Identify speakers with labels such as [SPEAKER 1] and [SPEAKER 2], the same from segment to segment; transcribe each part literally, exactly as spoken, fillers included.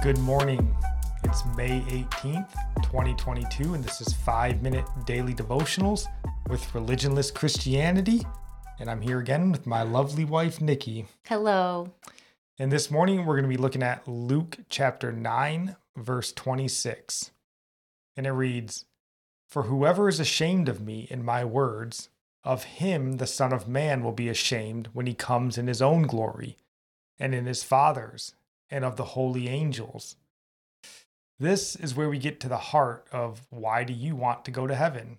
[SPEAKER 1] Good morning. It's May eighteenth, twenty twenty-two, and this is five minute daily devotionals with religionless Christianity. And I'm here again with my lovely wife, Nikki.
[SPEAKER 2] Hello.
[SPEAKER 1] And this morning we're going to be looking at Luke chapter nine, verse twenty-six. And it reads, "For whoever is ashamed of me and my words, of him the Son of Man will be ashamed when he comes in his own glory, and in his Father's, and of the holy angels." This is where we get to the heart of why do you want to go to heaven?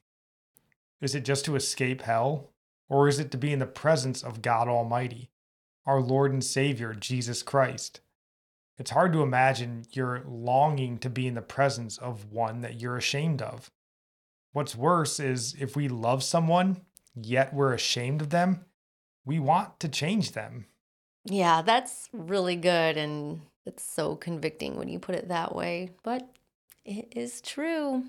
[SPEAKER 1] Is it just to escape hell? Or is it to be in the presence of God Almighty, our Lord and Savior, Jesus Christ? It's hard to imagine you're longing to be in the presence of one that you're ashamed of. What's worse is if we love someone, yet we're ashamed of them, we want to change them.
[SPEAKER 2] Yeah, that's really good, and it's so convicting when you put it that way, but it is true.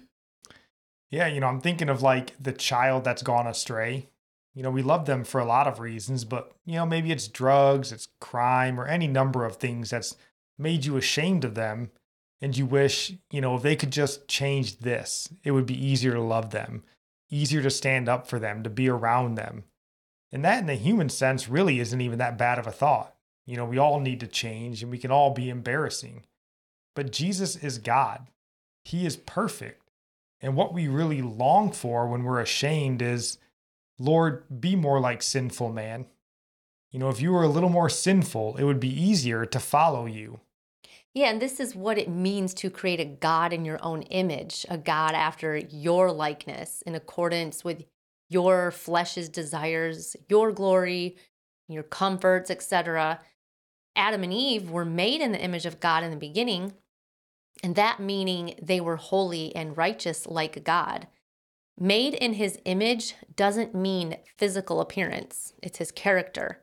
[SPEAKER 1] Yeah, you know, I'm thinking of like the child that's gone astray. You know, we love them for a lot of reasons, but, you know, maybe it's drugs, it's crime, or any number of things that's made you ashamed of them. And you wish, you know, if they could just change this, it would be easier to love them, easier to stand up for them, to be around them. And that in the human sense really isn't even that bad of a thought. You know, we all need to change and we can all be embarrassing. But Jesus is God. He is perfect. And what we really long for when we're ashamed is, Lord, be more like sinful man. You know, if you were a little more sinful, it would be easier to follow you.
[SPEAKER 2] Yeah, and this is what it means to create a God in your own image, a God after your likeness, in accordance with your flesh's desires, your glory, your comforts, et cetera. Adam and Eve were made in the image of God in the beginning, and that meaning they were holy and righteous like God. Made in his image doesn't mean physical appearance. It's his character.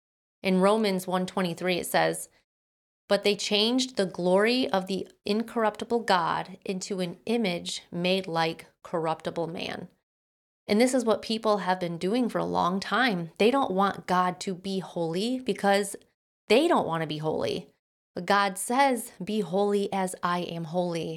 [SPEAKER 2] In Romans one twenty-three, it says, "But they changed the glory of the incorruptible God into an image made like corruptible man." And this is what people have been doing for a long time. They don't want God to be holy because they don't want to be holy. But God says, "Be holy as I am holy."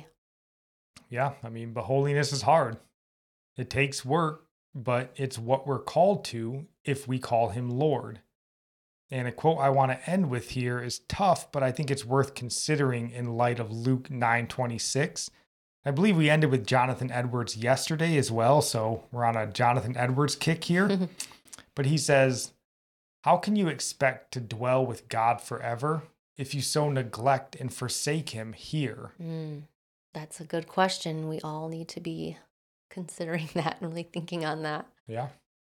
[SPEAKER 1] Yeah, I mean, but holiness is hard. It takes work, but it's what we're called to if we call him Lord. And a quote I want to end with here is tough, but I think it's worth considering in light of Luke nine twenty-six. I believe we ended with Jonathan Edwards yesterday as well, so we're on a Jonathan Edwards kick here. But he says, "How can you expect to dwell with God forever if you so neglect and forsake him here?"
[SPEAKER 2] Mm, that's a good question. We all need to be considering that and really thinking on that.
[SPEAKER 1] Yeah.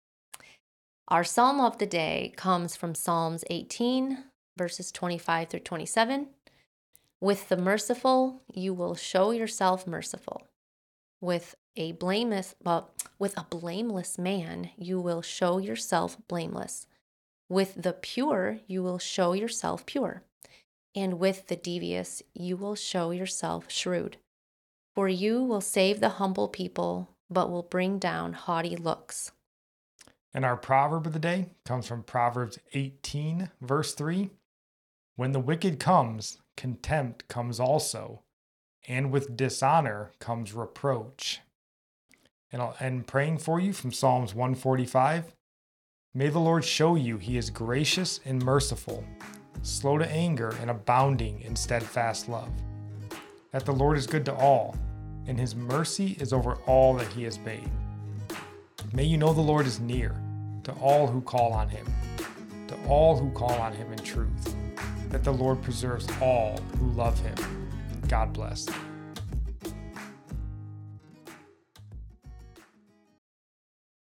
[SPEAKER 2] Our psalm of the day comes from Psalms eighteen, verses twenty-five through twenty-seven. "With the merciful, you will show yourself merciful. With a blameless, well, with a blameless man, you will show yourself blameless. With the pure, you will show yourself pure. And with the devious, you will show yourself shrewd. For you will save the humble people, but will bring down haughty looks."
[SPEAKER 1] And our proverb of the day comes from Proverbs eighteen, verse three. "When the wicked comes, contempt comes also, and with dishonor comes reproach." And I'll end praying for you from Psalms one forty-five. "May the Lord show you he is gracious and merciful, slow to anger and abounding in steadfast love. That the Lord is good to all, and his mercy is over all that he has made. May you know the Lord is near to all who call on him, to all who call on him in truth. That the Lord preserves all who love him." God bless.